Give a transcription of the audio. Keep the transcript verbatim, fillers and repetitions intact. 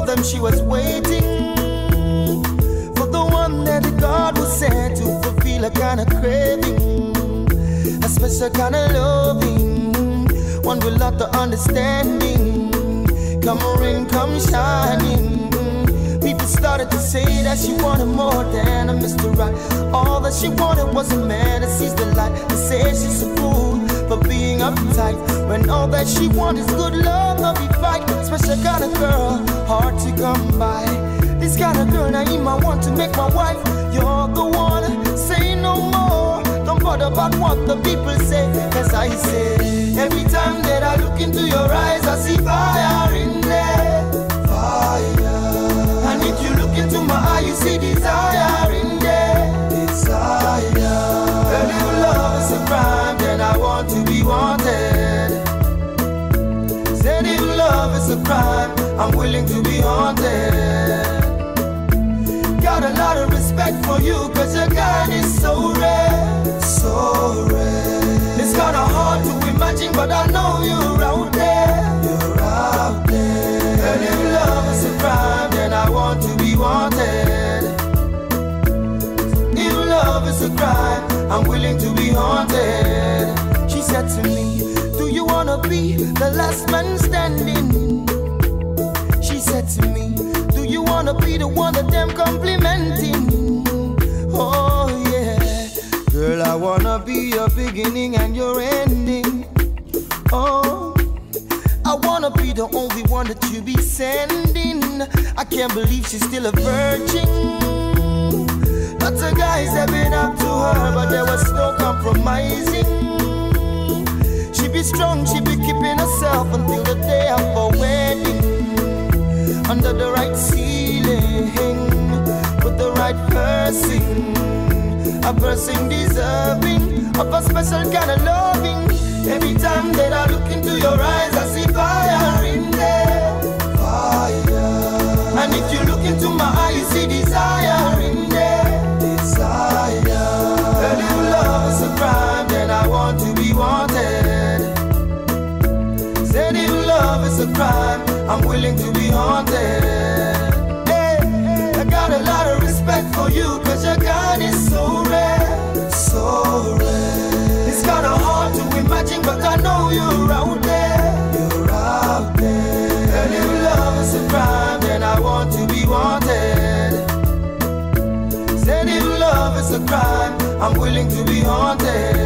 them she was waiting for the one that God was sent to fulfill a kind of craving, a special kind of loving, one with lot of understanding. Come rain, come shining. People started to say that she wanted more than a Mister Right. All that she wanted was a man that sees the light. They say she's a fool for being uptight, when all that she wants is good love, not be fight. Special kind of girl, hard to come by. This kind of girl, now I want to make my wife. You're the one, say no more. Don't bother about what the people say, cause I say, every time that I look into your eyes, I see fire in there. Fire. And if you look into my eye, you see desire in there. Desire. Girl, if love is a crime, then I want to be wanted. Said if love is a crime, I'm willing to be haunted. Got a lot of respect for you, cause your kind is so rare, so rare. It's kinda hard to imagine, but I know you're out there. You're out there. Girl, if love is a crime, then I want to be wanted. If love is a crime, I'm willing to be haunted. She said to me, do you wanna be the last man standing? She said to me, do you wanna be the one that them complimenting? Oh yeah. Girl, I wanna be your beginning and your ending. Oh, I wanna be the only one that you be sending. I can't believe she's still a virgin. Lots of guys have been up to her, but there was no compromising. She be strong, she be keeping herself until the day of her wedding. Under the right ceiling, with the right person, a person deserving of a special kind of loving. Every time that I look into your eyes, I see fire in there. Fire. And if you look into my eye, you see desire in there. Desire. Girl, if love is a crime, then I want to be wanted. Said if love is a crime, I'm willing to be haunted. Hey, I got a lot of respect for you, cause your kind is so rare, so rare. It's kinda hard to imagine, but I know you're out there. You're out there. Girl, if love is a crime, then I want to be wanted. Said if love is a crime, I'm willing to be haunted.